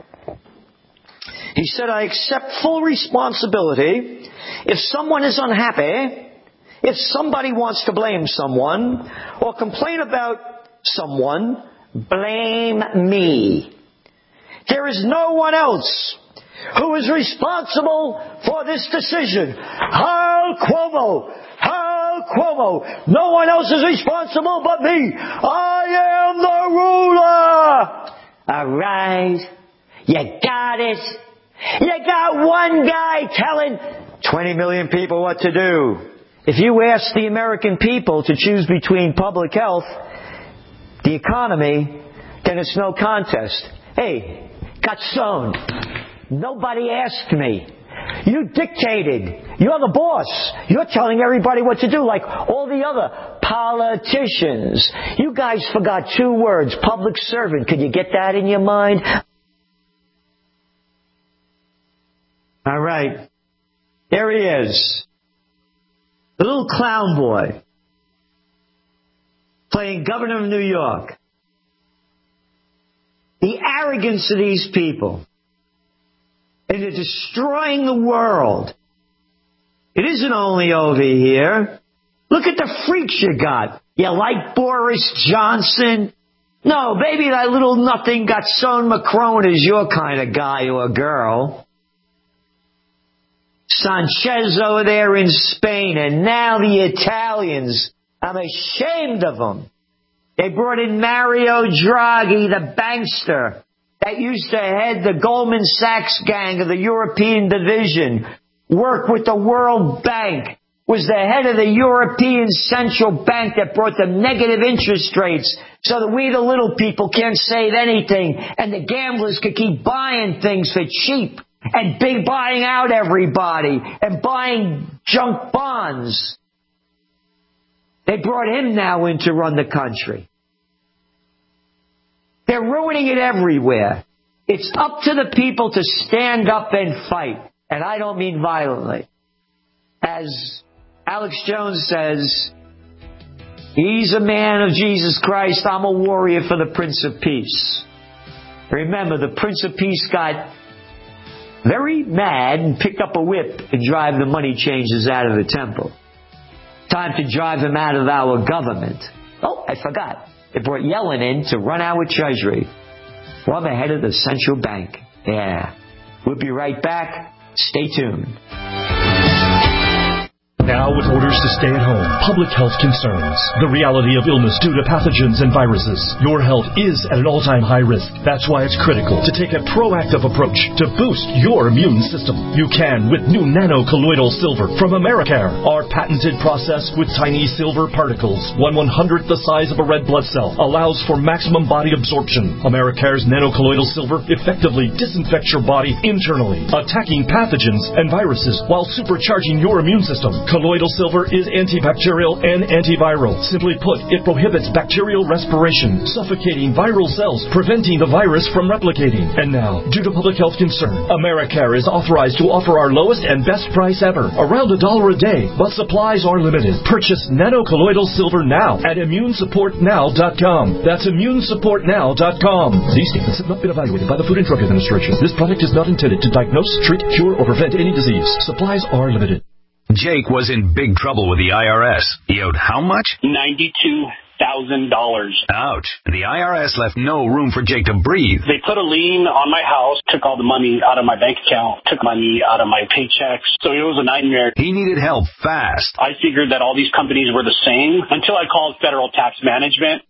He said, I accept full responsibility. If someone is unhappy, if somebody wants to blame someone or complain about someone, blame me. There is no one else who is responsible for this decision. Hal Cuomo! Hal Cuomo! No one else is responsible but me! I am the ruler! Alright. You got it. You got one guy telling twenty million people what to do. If you ask the American people to choose between public health, the economy, then it's no contest. Hey, Gatzone, nobody asked me. You dictated. You're the boss. You're telling everybody what to do like all the other politicians. You guys forgot two words, public servant. Could you get that in your mind? All right. There he is. The little clown boy playing governor of New York. The arrogance of these people. And they're destroying the world. It isn't only over here. Look at the freaks you got. You like Boris Johnson? No, maybe that little nothing Gatzone Macron is your kind of guy or girl. Sanchez over there in Spain, and now the Italians. I'm ashamed of them. They brought in Mario Draghi, the bankster that used to head the Goldman Sachs gang of the European division, worked with the World Bank, was the head of the European Central Bank that brought them negative interest rates so that we the little people can't save anything and the gamblers could keep buying things for cheap and big buying out everybody and buying junk bonds. They brought him now in to run the country. They're ruining it everywhere. It's up to the people to stand up and fight. And I don't mean violently. As Alex Jones says, he's a man of Jesus Christ. I'm a warrior for the Prince of Peace. Remember, the Prince of Peace got very mad and picked up a whip and drive the money changers out of the temple. Time to drive them out of our government. Oh, I forgot. They brought Yellen in to run our treasury. Well, I'm the head of the central bank. Yeah. We'll be right back. Stay tuned. Now with orders to stay at home, public health concerns, the reality of illness due to pathogens and viruses, your health is at an all-time high risk. That's why it's critical to take a proactive approach to boost your immune system. You can with new nano-colloidal silver from Americare. Our patented process with tiny silver particles, one one-hundredth the size of a red blood cell, allows for maximum body absorption. Americare's nano-colloidal silver effectively disinfects your body internally, attacking pathogens and viruses while supercharging your immune system. Colloidal silver is antibacterial and antiviral. Simply put, it prohibits bacterial respiration, suffocating viral cells, preventing the virus from replicating. And now, due to public health concern, Americare is authorized to offer our lowest and best price ever, around a dollar a day, but supplies are limited. Purchase nano-colloidal silver now at immune support now dot com. That's immune support now dot com. These statements have not been evaluated by the Food and Drug Administration. This product is not intended to diagnose, treat, cure, or prevent any disease. Supplies are limited. Jake was in big trouble with the I R S. He owed how much? ninety-two thousand dollars. Ouch. The I R S left no room for Jake to breathe. They put a lien on my house, took all the money out of my bank account, took money out of my paychecks. So it was a nightmare. He needed help fast. I figured that all these companies were the same until I called Federal Tax Management.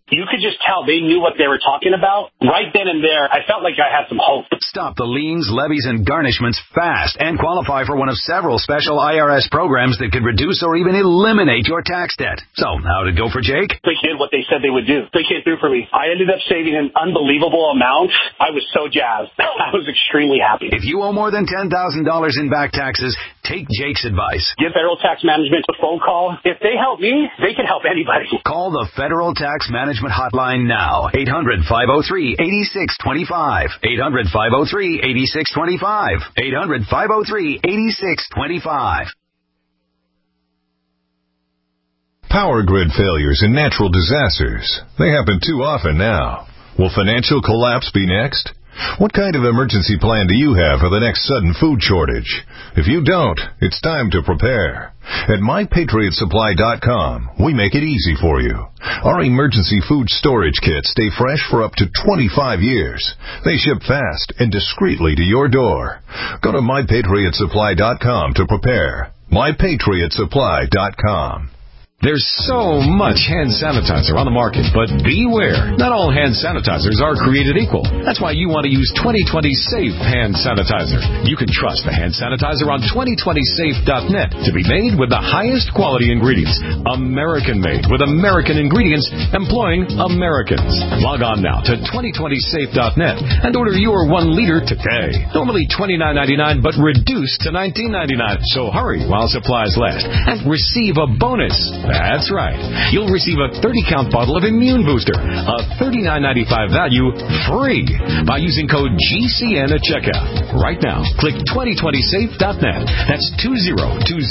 you could just tell they knew what they were talking about. Right then and there, I felt like I had some hope. Stop the liens, levies, and garnishments fast and qualify for one of several special I R S programs that could reduce or even eliminate your tax debt. So, how'd it go for Jake? They did what they said they would do. They came through for me. I ended up saving an unbelievable amount. I was so jazzed. I was extremely happy. If you owe more than ten thousand dollars in back taxes, take Jake's advice. Give Federal Tax Management a phone call. If they help me, they can help anybody. Call the Federal Tax Management Hotline now. eight hundred, five oh three, eight six two five. eight hundred, five oh three, eight six two five. eight hundred, five oh three, eight six two five. Power grid failures and natural disasters. They happen too often now. Will financial collapse be next? What kind of emergency plan do you have for the next sudden food shortage? If you don't, it's time to prepare. At my patriot supply dot com, we make it easy for you. Our emergency food storage kits stay fresh for up to twenty-five years. They ship fast and discreetly to your door. Go to my patriot supply dot com to prepare. my patriot supply dot com. There's so much hand sanitizer on the market, but beware. Not all hand sanitizers are created equal. That's why you want to use twenty twenty Safe Hand Sanitizer. You can trust the hand sanitizer on twenty twenty safe dot net to be made with the highest quality ingredients. American-made with American ingredients, employing Americans. Log on now to twenty twenty safe dot net and order your one liter today. Normally twenty-nine ninety-nine, but reduced to nineteen ninety-nine. So hurry while supplies last and receive a bonus. That's right. You'll receive a thirty count bottle of Immune Booster, a thirty-nine ninety-five value, free by using code G C N at checkout. Right now, click twenty twenty safe dot net. That's twenty twenty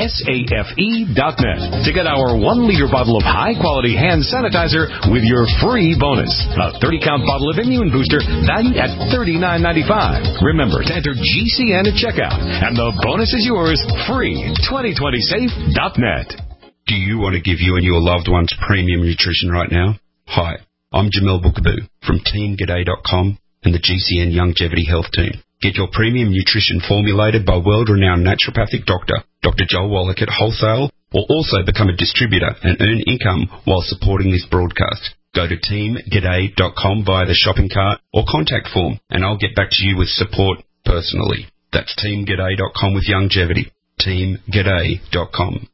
safe dot net to get our one liter bottle of high-quality hand sanitizer with your free bonus. A thirty count bottle of Immune Booster valued at thirty-nine ninety-five. Remember to enter G C N at checkout, and the bonus is yours free. twenty twenty safe dot net. Do you want to give you and your loved ones premium nutrition right now? Hi, I'm Jamel Bookaboo from Team G'day dot com and the G C N Longevity Health Team. Get your premium nutrition formulated by world-renowned naturopathic doctor, Doctor Joel Wallach at Wholesale, or also become a distributor and earn income while supporting this broadcast. Go to Team G'day dot com via the shopping cart or contact form, and I'll get back to you with support personally. That's Team G'day dot com with longevity. Team G'day dot com.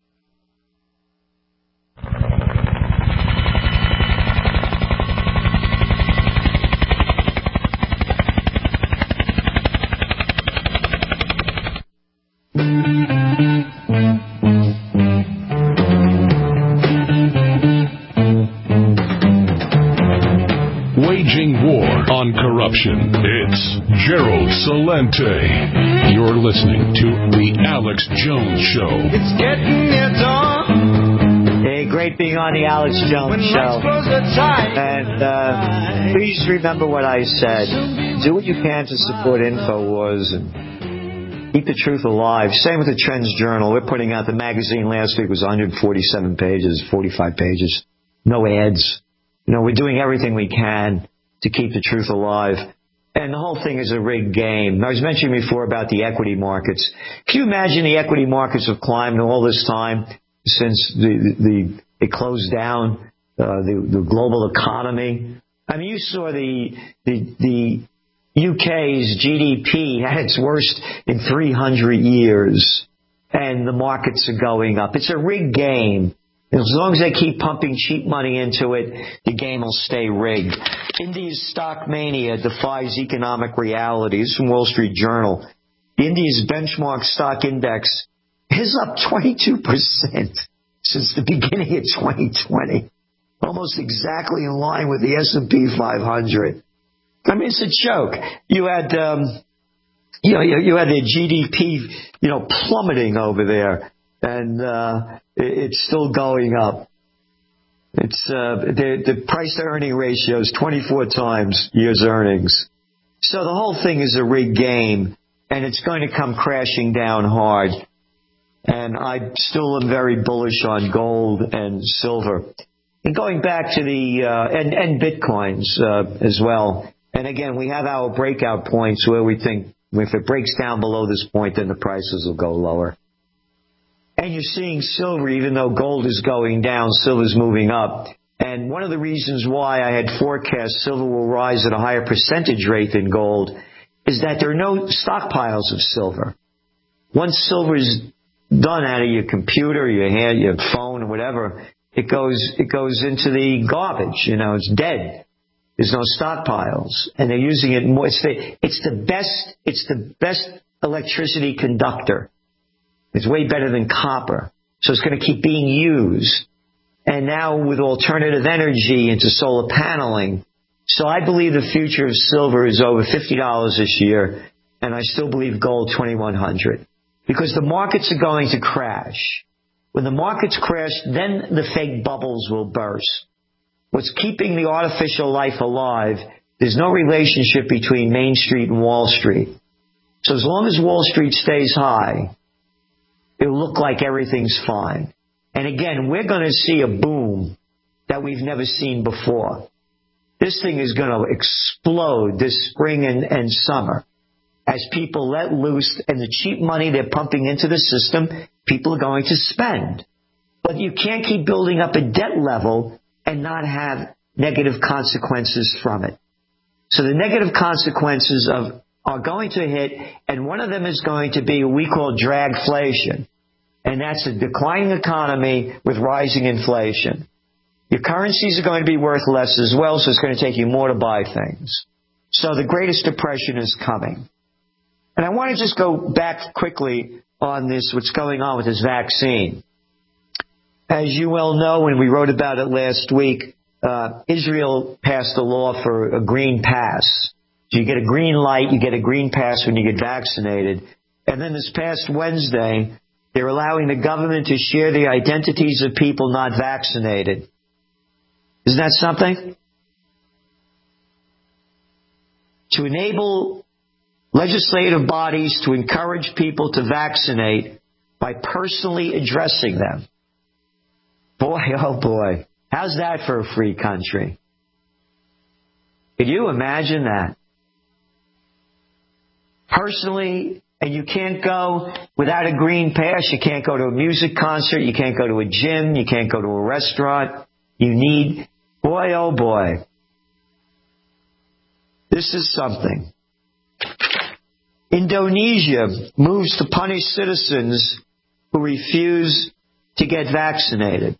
Waging war on corruption. It's Gerald Celente. You're listening to The Alex Jones Show. It's getting near dawn. Hey, great being on The Alex Jones Show. And uh, please remember what I said. Do what you can to support InfoWars and keep the truth alive. Same with the Trends Journal. We're putting out the magazine last week was one hundred forty-seven pages, forty-five pages. No ads. You know, we're doing everything we can to keep the truth alive. And the whole thing is a rigged game. I was mentioning before about the equity markets. Can you imagine the equity markets have climbed all this time since the, the it closed down, uh, the, the global economy? I mean, you saw the, the, the U K's G D P at its worst in three hundred years, and the markets are going up. It's a rigged game. As long as they keep pumping cheap money into it, the game will stay rigged. India's stock mania defies economic realities from Wall Street Journal. India's benchmark stock index is up twenty-two percent since the beginning of twenty twenty. Almost exactly in line with the S and P five hundred. I mean, it's a joke. You had, um, you know, you, you had the G D P, you know, plummeting over there. And uh it's still going up. It's uh the, the price-to-earning ratio is twenty-four times year's earnings. So the whole thing is a rigged game, and it's going to come crashing down hard. And I still am very bullish on gold and silver. And going back to the uh and, and Bitcoins uh, as well. And again, we have our breakout points where we think if it breaks down below this point, then the prices will go lower. And you're seeing silver, even though gold is going down, silver's moving up. And one of the reasons why I had forecast silver will rise at a higher percentage rate than gold is that there are no stockpiles of silver. Once silver is done out of your computer, your hand, your phone, or whatever, it goes it goes into the garbage. You know, it's dead. There's no stockpiles, and they're using it more. It's the, it's the best. It's the best electricity conductor. It's way better than copper, so it's going to keep being used. And now with alternative energy into solar paneling, so I believe the future of silver is over fifty dollars this year, and I still believe gold twenty-one hundred dollars because the markets are going to crash. When the markets crash, then the fake bubbles will burst. What's keeping the artificial life alive, there's no relationship between Main Street and Wall Street. So as long as Wall Street stays high, it'll look like everything's fine. And again, we're going to see a boom that we've never seen before. This thing is going to explode this spring and, and summer as people let loose, and the cheap money they're pumping into the system, people are going to spend. But you can't keep building up a debt level and not have negative consequences from it. So the negative consequences of are going to hit, and one of them is going to be what we call dragflation. And that's a declining economy with rising inflation. Your currencies are going to be worth less as well, so it's going to take you more to buy things. So the greatest depression is coming. And I want to just go back quickly on this, what's going on with this vaccine. As you well know, when we wrote about it last week, uh, Israel passed a law for a green pass. So you get a green light, you get a green pass when you get vaccinated. And then this past Wednesday, they're allowing the government to share the identities of people not vaccinated. Isn't that something? To enable legislative bodies to encourage people to vaccinate by personally addressing them. Boy, oh boy. How's that for a free country? Could you imagine that? Personally, and you can't go without a green pass. You can't go to a music concert. You can't go to a gym. You can't go to a restaurant. You need, boy, oh boy. This is something. Indonesia moves to punish citizens who refuse to get vaccinated.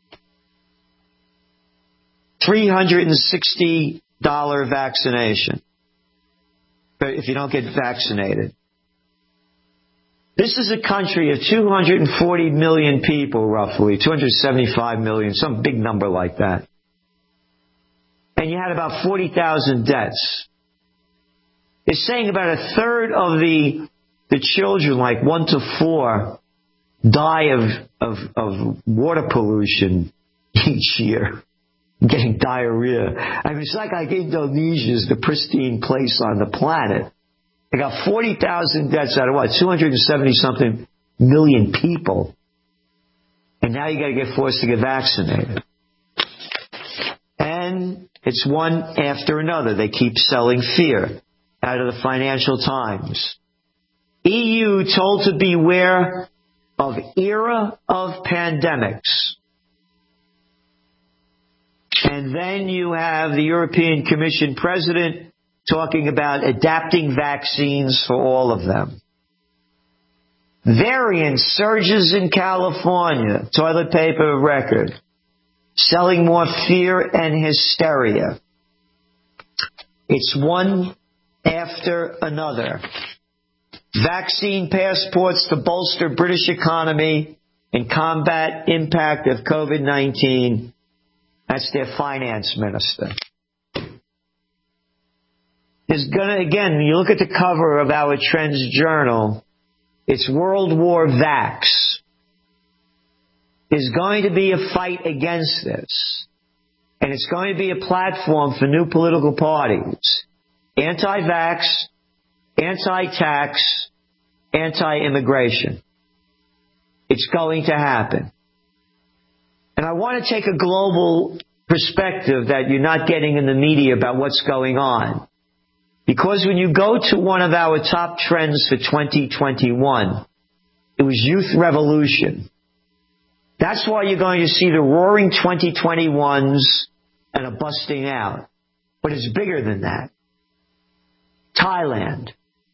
three hundred sixty dollars vaccination if you don't get vaccinated. This is a country of two hundred forty million people, roughly, two hundred seventy-five million, some big number like that. And you had about forty thousand deaths. It's saying about a third of the the children, like one to four, die of, of, of water pollution each year, getting diarrhea. I mean, it's like, like Indonesia is the pristine place on the planet. They got forty thousand deaths out of what? two hundred seventy something million people. And now you got to get forced to get vaccinated. And it's one after another. They keep selling fear out of the Financial Times. E U told to beware of era of pandemics. And then you have the European Commission president talking about adapting vaccines for all of them. Variant surges in California, toilet paper of record, selling more fear and hysteria. It's one after another. Vaccine passports to bolster British economy and combat impact of COVID nineteen. That's their finance minister. There's gonna, again, when you look at the cover of our Trends Journal, it's World War Vax. There's going to be a fight against this. And it's going to be a platform for new political parties. Anti-vax, anti-tax, anti-immigration. It's going to happen. And I want to take a global perspective that you're not getting in the media about what's going on. Because when you go to one of our top trends for twenty twenty-one, it was youth revolution. That's why you're going to see the roaring twenty twenty-ones and a busting out. But it's bigger than that. Thailand.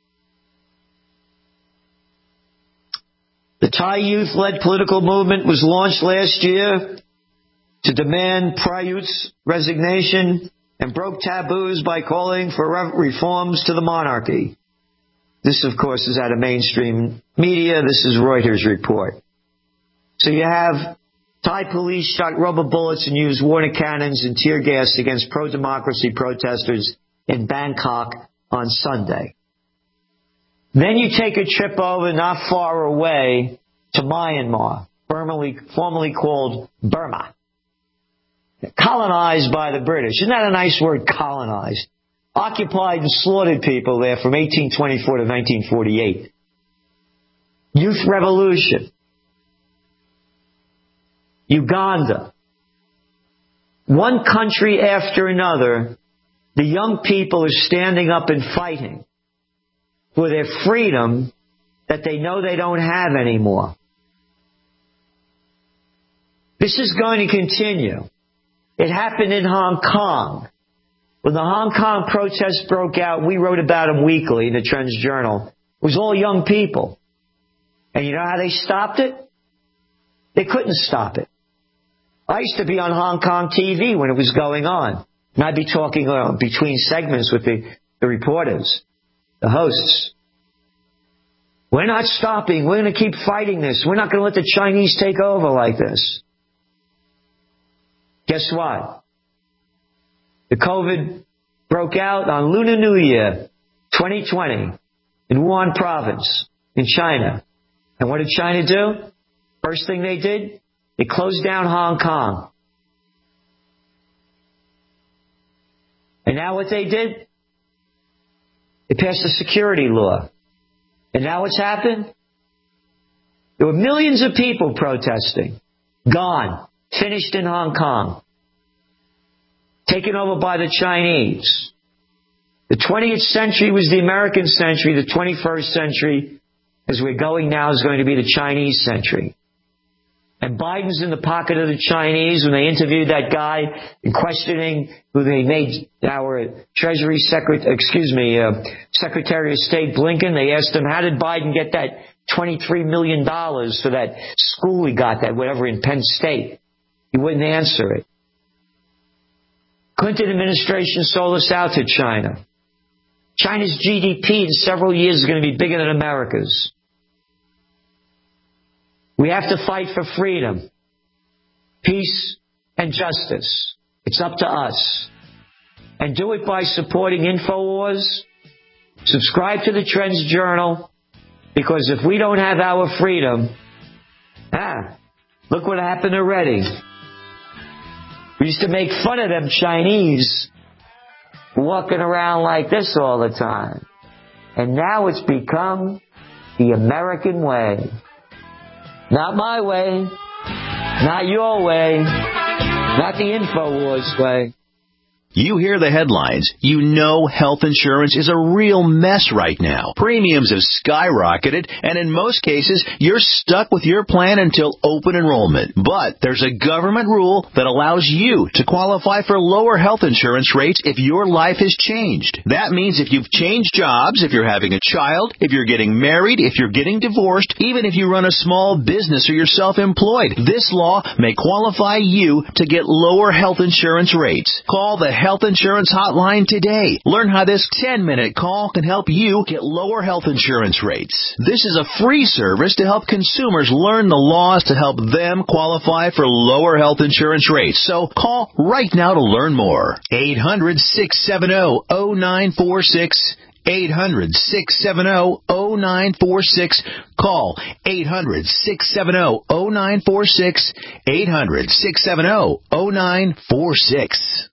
The Thai youth-led political movement was launched last year to demand Prayut's resignation and broke taboos by calling for reforms to the monarchy. This, of course, is out of mainstream media. This is Reuters' report. So you have Thai police shot rubber bullets and used water cannons and tear gas against pro-democracy protesters in Bangkok on Sunday. Then you take a trip over not far away to Myanmar, formerly, formerly called Burma, colonized by the British. Isn't that a nice word, colonized? Occupied and slaughtered people there from eighteen twenty-four to nineteen forty-eight. Youth revolution. Uganda. One country after another, the young people are standing up and fighting for their freedom that they know they don't have anymore. This is going to continue. It happened in Hong Kong. When the Hong Kong protests broke out, we wrote about them weekly in the Trends Journal. It was all young people. And you know how they stopped it? They couldn't stop it. I used to be on Hong Kong T V when it was going on. And I'd be talking uh, between segments with the, the reporters, the hosts. We're not stopping. We're going to keep fighting this. We're not going to let the Chinese take over like this. Guess what? The COVID broke out on Lunar New Year, twenty twenty, in Wuhan province, in China. And what did China do? First thing they did, they closed down Hong Kong. And now what they did? They passed a security law. And now what's happened? There were millions of people protesting. Gone. Finished in Hong Kong. Taken over by the Chinese. The twentieth century was the American century. The twenty-first century, as we're going now, is going to be the Chinese century. And Biden's in the pocket of the Chinese. When they interviewed that guy in questioning who they made our Treasury Secretary, excuse me, uh, Secretary of State Blinken, they asked him, how did Biden get that twenty-three million dollars for that school he got, that whatever, in Penn State? He wouldn't answer it. Clinton administration sold us out to China. China's G D P in several years is going to be bigger than America's. We have to fight for freedom, peace, and justice. It's up to us. And do it by supporting InfoWars. Subscribe to the Trends Journal, because if we don't have our freedom, ah, look what happened already. We used to make fun of them Chinese walking around like this all the time. And now it's become the American way. Not my way. Not your way. Not the InfoWars way. You hear the headlines. You know health insurance is a real mess right now. Premiums have skyrocketed, and in most cases, you're stuck with your plan until open enrollment. But there's a government rule that allows you to qualify for lower health insurance rates if your life has changed. That means if you've changed jobs, if you're having a child, if you're getting married, if you're getting divorced, even if you run a small business or you're self-employed, this law may qualify you to get lower health insurance rates. Call the Health Insurance Hotline today. Learn how this ten-minute call can help you get lower health insurance rates. This is a free service to help consumers learn the laws to help them qualify for lower health insurance rates. So call right now to learn more. eight hundred, six seven zero, zero nine four six. eight hundred, six seven zero, zero nine four six. Call eight hundred, six seven zero, zero nine four six. eight hundred, six seven zero, zero nine four six.